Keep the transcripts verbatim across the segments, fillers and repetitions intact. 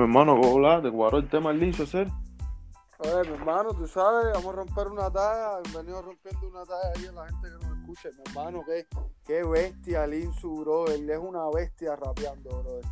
Mi hermano, hola, te cuadró el tema del inicio, hacer. Oye, mi hermano, tú sabes, vamos a romper una talla, bienvenido rompiendo una talla ahí a la gente que nos escucha. Mi hermano, qué, qué bestia Linsu, bro, él es una bestia rapeando, bro.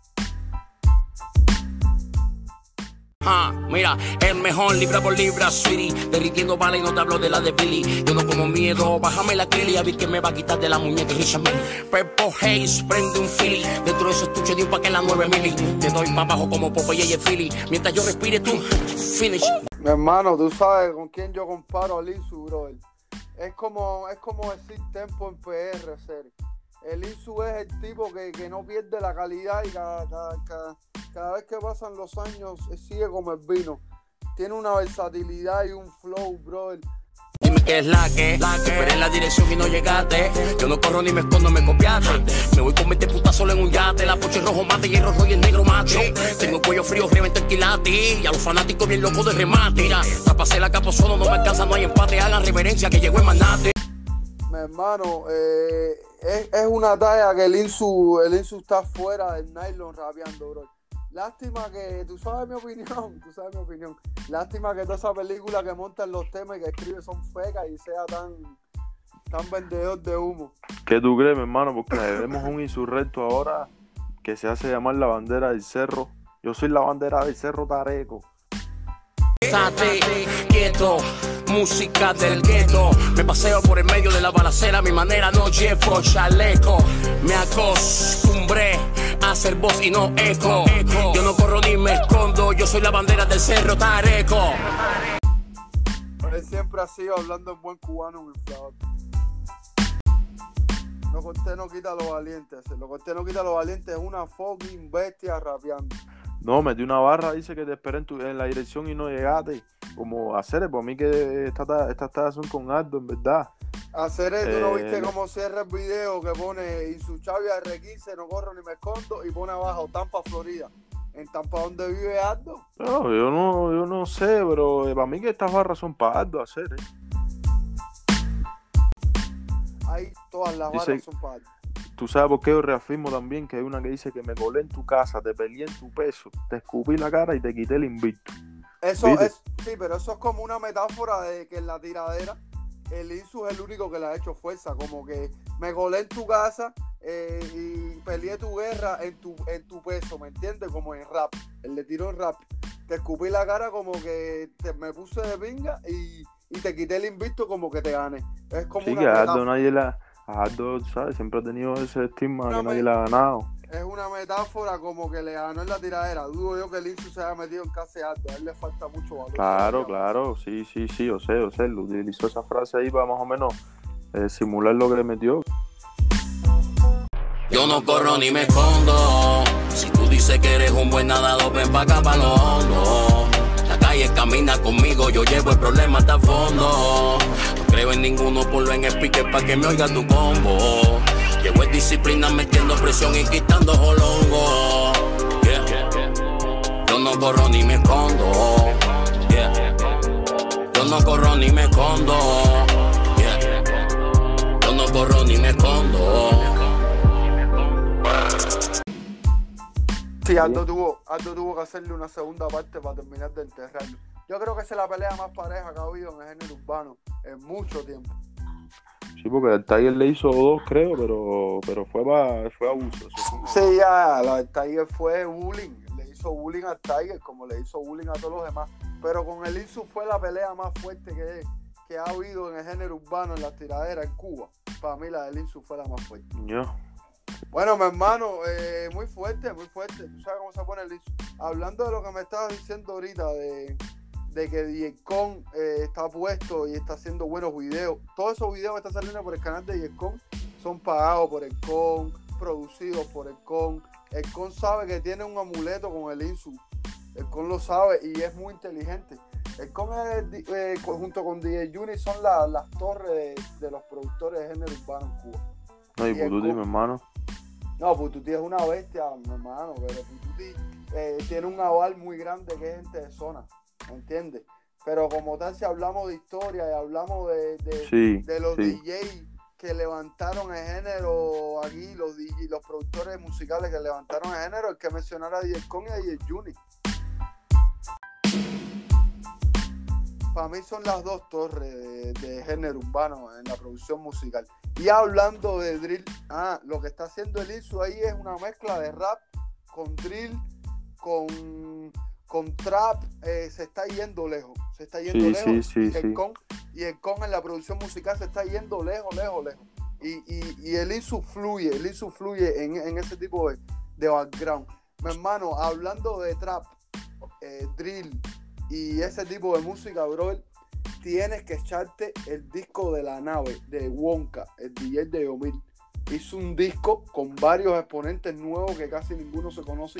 Ah, mira, el mejor libra por libra, sweetie. Derritiendo balas y no te hablo de la de Billy. Yo no como miedo, bájame la crili. A ver que me va a quitar de la muñeca Richard Mille. Purple Haze, prende un Philly. Dentro de esos estuche de un pa' que la nueve mili. Te doy pa' abajo como Popeye y el Philly. Mientras yo respire tú, finish. Mi hermano, tú sabes con quién yo comparo a Linsu, bro. Es como, es como decir Tempo en P R, serio. El Linsu es el tipo que, que no pierde la calidad y cada, cada, cada, cada vez que pasan los años sigue como el vino. Tiene una versatilidad y un flow, bro. Dime qué es la que, la que esperé en la dirección y no llegaste. Yo no corro ni me escondo, me copiaste. Me voy con veinte putas solo en un yate. La poche rojo mate y el rojo y el negro macho. Tengo el cuello frío, revento el quilate. Y a los fanáticos bien locos de remate. Mira, tapase la capo solo, no me alcanza, no hay empate. Hagan reverencia que llegó el manate. Mi hermano, eh, es, es una talla que el Linsu, el Linsu está fuera del nylon rapeando, bro. Lástima que, tú sabes mi opinión, tú sabes mi opinión. Lástima que toda esa película que montan los temas y que escribe son fecas y sea tan, tan vendedor de humo. ¿Qué tú crees, mi hermano? Porque vemos un insurrecto ahora que se hace llamar la bandera del cerro. Yo soy la bandera del cerro Tareco. Estate quieto, música del gueto. Me paseo por el medio de la balacera. Mi manera no llevo chaleco. Me acostumbré a ser voz y no eco. Yo no corro ni me escondo. Yo soy la bandera del cerro Tareco. Él siempre ha sido hablando en buen cubano, mi inflador. Lo corté no quita lo valiente. Lo corté no quita lo valiente. Es una fucking bestia rapeando. No, metí una barra, dice que te esperé en, tu, en la dirección y no llegaste. Como hacer, por mí que estas esta tallas son con Aldo, en verdad. Hacer esto, eh, ¿no viste cómo cierra el video que pone y su Chavi R quince, no corro ni me escondo, y pone abajo Tampa, Florida? ¿En Tampa donde vive Aldo? No, yo no, yo no sé, pero para mí que estas barras son para Aldo hacer, eh. Ahí todas las Dice, barras son para Aldo. Tú sabes por qué yo reafirmo también que hay una que dice que me colé en tu casa, te peleé en tu peso, te escupí la cara y te quité el invicto. Eso ¿Viste? es, sí, pero eso es como una metáfora de que en la tiradera el Linsu es el único que le ha hecho fuerza, como que me colé en tu casa eh, y peleé tu guerra en tu, en tu peso, ¿me entiendes? Como en rap, él le tiró en rap, te escupí la cara como que te, me puse de pinga y, y te quité el invicto como que te gané. Es como Sí, una que a metáfora. Aldo nadie la... A Aldo, ¿sabes? Siempre ha tenido ese estigma Una que nadie me- la ha ganado. Es una metáfora como que le ganó en la tiradera. Dudo yo que el Linsu se haya metido en casa de Aldo, a él le falta mucho valor. Claro, claro, sí, sí, sí, yo sé, yo sé, lo utilizó esa frase ahí para más o menos eh, simular lo que le metió. Yo no corro ni me escondo. Si tú dices que eres un buen nadador, ven pa' acá pa' lo hondo. La calle camina conmigo, yo llevo el problema hasta el fondo. No creo en ninguno, ponlo en speaker pa' que me oiga tu combo. Llevo en disciplina metiendo presión y quitando jolongo. Yeah. Yo no corro ni me escondo. Yeah. Yo no corro ni me escondo. Yeah. Yo no corro ni me escondo. Sí, Aldo tuvo, Aldo tuvo que hacerle una segunda parte para terminar de enterrarlo. Yo creo que esa es la pelea más pareja que ha habido en el género urbano en mucho tiempo. Sí, porque el Tiger le hizo dos, creo, pero, pero fue, pa, fue abuso. Eso fue... Sí, ya, la del Tiger fue bullying. Le hizo bullying al Tiger como le hizo bullying a todos los demás. Pero con el Linsu fue la pelea más fuerte que, que ha habido en el género urbano, en las tiraderas en Cuba. Para mí la del Linsu fue la más fuerte. Yo. Bueno, mi hermano, eh, muy fuerte, muy fuerte. Tú sabes cómo se pone el Linsu. Hablando de lo que me estabas diciendo ahorita, de, de que D J Con eh, está puesto y está haciendo buenos videos. Todos esos videos que están saliendo por el canal de D J Con son pagados por el Con, producidos por el Con. El Con sabe que tiene un amuleto con el Linsu. El Con lo sabe y es muy inteligente. El Con es, eh, junto con D J Juni son la, las torres de, de los productores de género urbano en Cuba. No, y Y el Pututi, Con- mi hermano. No, Pututi es una bestia, mi hermano, pero Pututi eh, tiene un aval muy grande que es gente de zona, ¿me entiendes? Pero como tal, si hablamos de historia y hablamos de, de, Sí, de los sí. D Js que levantaron el género aquí, los D J, los productores musicales que levantaron el género, el que mencionara a D J Con y a D J Juni. Para mí son las dos torres de, de género urbano en la producción musical. Y hablando de drill, ah, lo que está haciendo el Isu ahí es una mezcla de rap con drill, con, con trap, eh, se está yendo lejos, se está yendo Sí, lejos. sí, sí, y, el sí. con, y el con en la producción musical se está yendo lejos, lejos, lejos. Y, y, y el Isu fluye, el Isu fluye en, en ese tipo de, de background. Mi hermano, hablando de trap, eh, drill y ese tipo de música, brother, tienes que echarte el disco de La Nave de Wonka, el D J de Yomil. Hizo un disco con varios exponentes nuevos que casi ninguno se conoce.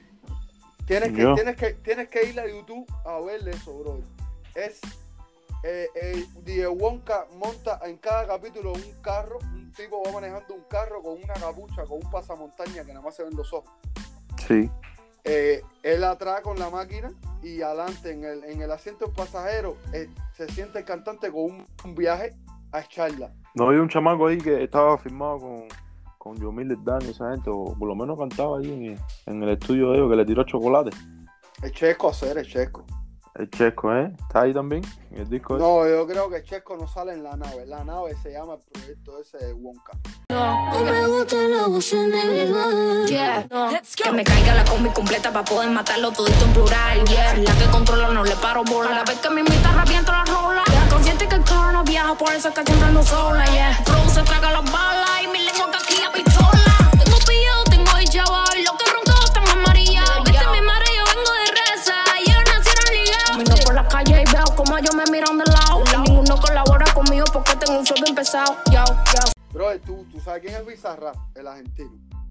Tienes que, Yo. tienes que, tienes que ir a YouTube a ver eso, brother. Es eh, eh, D J Wonka monta en cada capítulo un carro, un tipo va manejando un carro con una capucha, con un pasamontaña que nada más se ven los ojos. Sí. Eh, él atrás con la máquina y adelante en el, en el asiento del pasajero eh, se siente el cantante con un, un viaje a echarla. No había un chamaco ahí que estaba firmado con, con Yomil Dan y esa gente, o por lo menos cantaba ahí en, en el estudio de ellos, que le tiró chocolate. El Chesco hacer, el Chesco. El Chesco, ¿eh? ¿Está ahí también? En el disco ese. No, yo creo que el Chesco no sale en La Nave. La Nave se llama el proyecto ese de Wonka. No me gusta la voz individual. Yeah, no. Que me caiga la combi completa para poder matarlo todito en plural. Yeah, la que controlo no le paro bola. A la vez que mi invita reviento la rola. Yeah, consciente que el carro no viaja, por eso es que siempre ando sola. Yeah, Flow se traga las balas y mi lengua que aquí a pistola. Tengo pillado, tengo el chaval, lo que ronco están amarillas. Viste mi madre, yo vengo de reza. Ayer nacieron ligados. Camino por la calle y veo como ellos me miran de lado. Ninguno colabora conmigo porque tengo un show bien pesado. Yo, yo. Bro, ¿tú, tú sabes quién es Bizarrap, el argentino.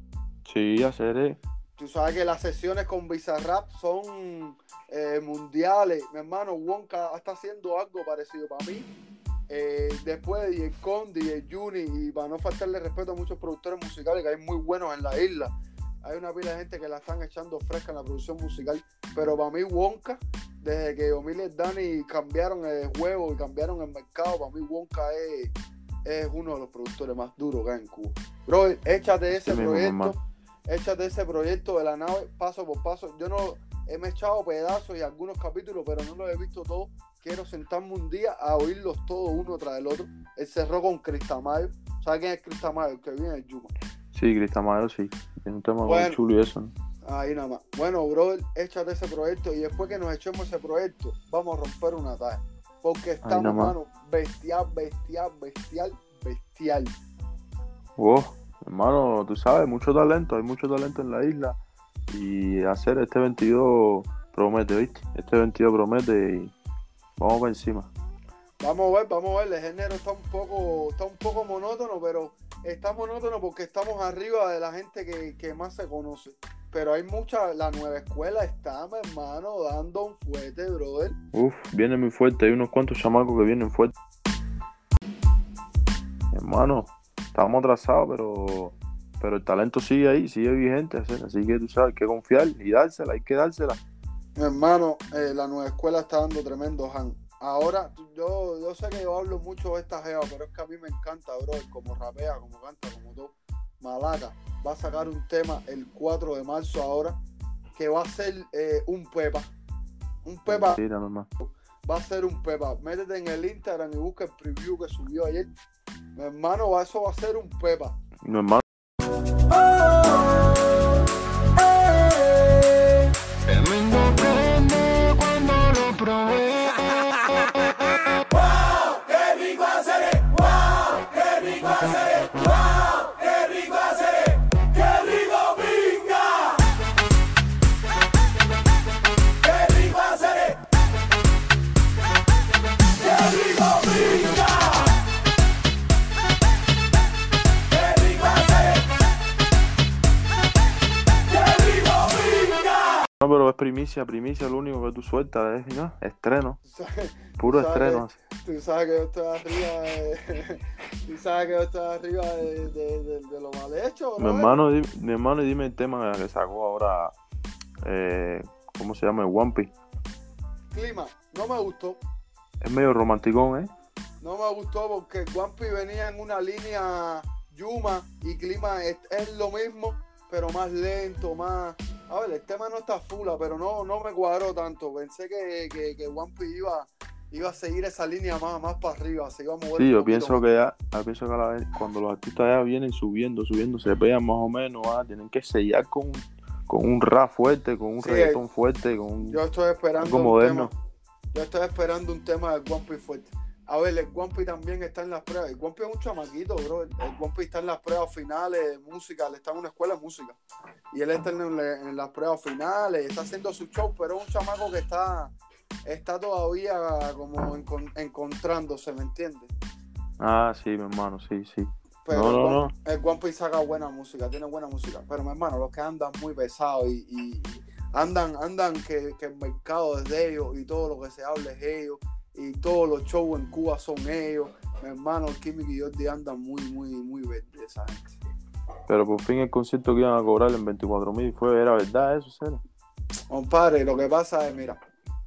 Sí, hacer, ¿eh? Tú sabes que las sesiones con Bizarrap son eh, mundiales. Mi hermano Wonka está haciendo algo parecido para mí. Eh, después de D J Con, D J Juni, y para no faltarle respeto a muchos productores musicales que hay muy buenos en la isla. Hay una pila de gente que la están echando fresca en la producción musical. Pero para mí Wonka, desde que Yomil y Dani cambiaron el juego y cambiaron el mercado, para mí Wonka es... es uno de los productores más duros que hay en Cuba. Bro, échate ese Sí mismo, proyecto, mamá. échate ese proyecto de La Nave paso por paso. Yo no he me echado pedazos y algunos capítulos, pero no los he visto todos. Quiero sentarme un día a oírlos todos uno tras el otro. Él cerró con Cristamayo. ¿Sabes quién es Cristamayo? El que viene de Yuma. Sí, Cristamayo, sí. Tiene un tema Bueno. muy chulo y eso, ¿no? Ahí nada más. Bueno, brother, échate ese proyecto y después que nos echemos ese proyecto, vamos a romper una talla. Porque estamos, nada más. hermano, bestial, bestial, bestial, bestial. Wow, hermano, tú sabes, mucho talento, hay mucho talento en la isla. Y hacer este veintidós promete, ¿viste? Este veintidós promete y vamos por encima. Vamos a ver, vamos a ver, el género está un poco, está un poco monótono, pero está monótono porque estamos arriba de la gente que, que más se conoce. Pero hay mucha, la nueva escuela está, mi hermano, dando un fuerte, brother. Uf, viene muy fuerte, hay unos cuantos chamacos que vienen fuertes. Hermano, estamos atrasados, pero, pero el talento sigue ahí, sigue vigente, así que tú sabes, hay que confiar y dársela, hay que dársela. Mi hermano, eh, la nueva escuela está dando tremendo hand. Ahora, yo, yo sé que yo hablo mucho de esta jeva, pero es que a mí me encanta, brother, como rapea, como canta, como todo. Malaca va a sacar un tema el cuatro de marzo ahora, que va a ser eh, un pepa. Un pepa. Mentira, mamá. Va a ser un pepa. Métete en el Instagram y busca el preview que subió ayer. Mi hermano, va- eso va a ser un pepa. Mi hermano. No, pero es primicia, primicia, lo único que tú sueltas es, ¿no? Estreno, Tú sabes, puro tú sabes estreno. que- tú sabes que yo estoy arriba de, tú sabes que yo estoy arriba de, de, de, de lo mal hecho, Mi ¿no? hermano, di- mi hermano, y dime el tema que sacó ahora, eh, ¿cómo se llama? El One Piece. Clima, no me gustó. Es medio romanticón, ¿eh? no me gustó porque Juanpi venía en una línea Yuma y Clima es, es lo mismo, pero más lento, más... A ver, el tema no está fula, pero no, no me cuadró tanto. Pensé que, que, que Juanpi iba, iba a seguir esa línea más, más para arriba, se iba a mover. Sí, un yo poquito pienso más. que ya, yo pienso que a la vez, cuando los artistas ya vienen subiendo, subiendo, se pegan más o menos, ah, tienen que sellar con, con un rap fuerte, con un Sí, reggaetón fuerte, con un, Yo estoy esperando algo un moderno. tema. Yo estoy esperando un tema del Juanpi fuerte. A ver, el Juanpi también está en las pruebas. El Juanpi es un chamaquito, bro. El Juanpi está en las pruebas finales de música. Él está en una escuela de música. Y él está en, la- en las pruebas finales. Está haciendo su show, pero es un chamaco que está, está todavía como encon- encontrándose, ¿me entiendes? Ah, sí, mi hermano, sí, sí. Pero No, el, no, Juan- no. el Juanpi saca buena música, tiene buena música. Pero mi hermano, los que andan muy pesados y, y- y andan, andan que, que el mercado es de ellos y todo lo que se habla es ellos y todos los shows en Cuba son ellos. Mi hermano, Kimmy y Jordi andan muy, muy, muy verde esa gente. Pero por fin el concierto que iban a cobrar en veinticuatro mil fue, ¿era verdad eso, Cera? Compadre, lo que pasa es, mira,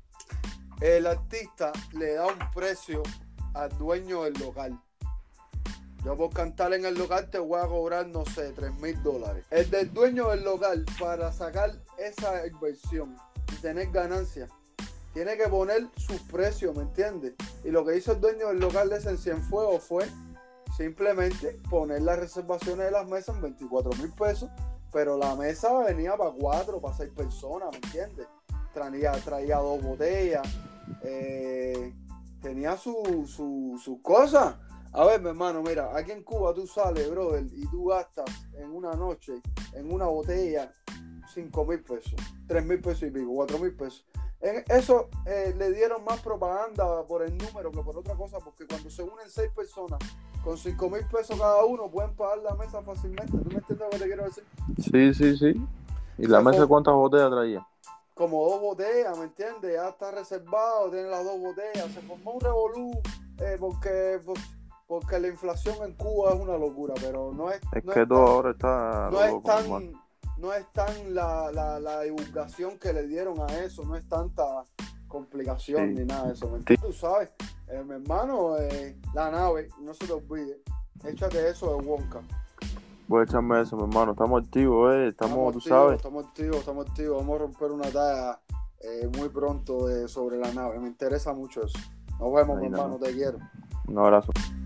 el artista le da un precio al dueño del local. Yo por cantar en el local te voy a cobrar, no sé, tres mil dólares. El del dueño del local, para sacar esa inversión y tener ganancias, tiene que poner sus precios, ¿me entiendes? Y lo que hizo el dueño del local de ese Cienfuegos fue simplemente poner las reservaciones de las mesas en veinticuatro mil pesos, pero la mesa venía para cuatro, para seis personas, ¿me entiendes? Traía, traía dos botellas, eh, tenía sus su, su cosas. A ver, mi hermano, mira, aquí en Cuba tú sales, brother, y tú gastas en una noche, en una botella, cinco mil pesos, tres mil pesos y pico, cuatro mil pesos. En eso eh, le dieron más propaganda por el número que por otra cosa, porque cuando se unen seis personas con cinco mil pesos cada uno, pueden pagar la mesa fácilmente. ¿Tú me entiendes lo que te quiero decir? Sí, sí, sí. ¿Y la Se mesa fue- cuántas botellas traía? Como dos botellas, ¿me entiendes? Ya está reservado, tiene las dos botellas. Se formó un revolú eh, porque, pues, porque la inflación en Cuba es una locura, pero no es, Es no que es todo tan- ahora está no es loco, tan, hermano. no es tan la, la, la divulgación que le dieron a eso, no es tanta complicación Sí. ni nada de eso, ¿me entiendes? Tú sabes, eh, mi hermano, eh, la nave, no se te olvide, échate eso de Wonka. Voy a echarme eso, mi hermano. Estamos activos, eh. Estamos, tú activos, sabes. Estamos activos, estamos activos, vamos a romper una talla eh, muy pronto eh, sobre la nave, me interesa mucho eso. Nos vemos, Ahí mi la hermano, te quiero. Un abrazo.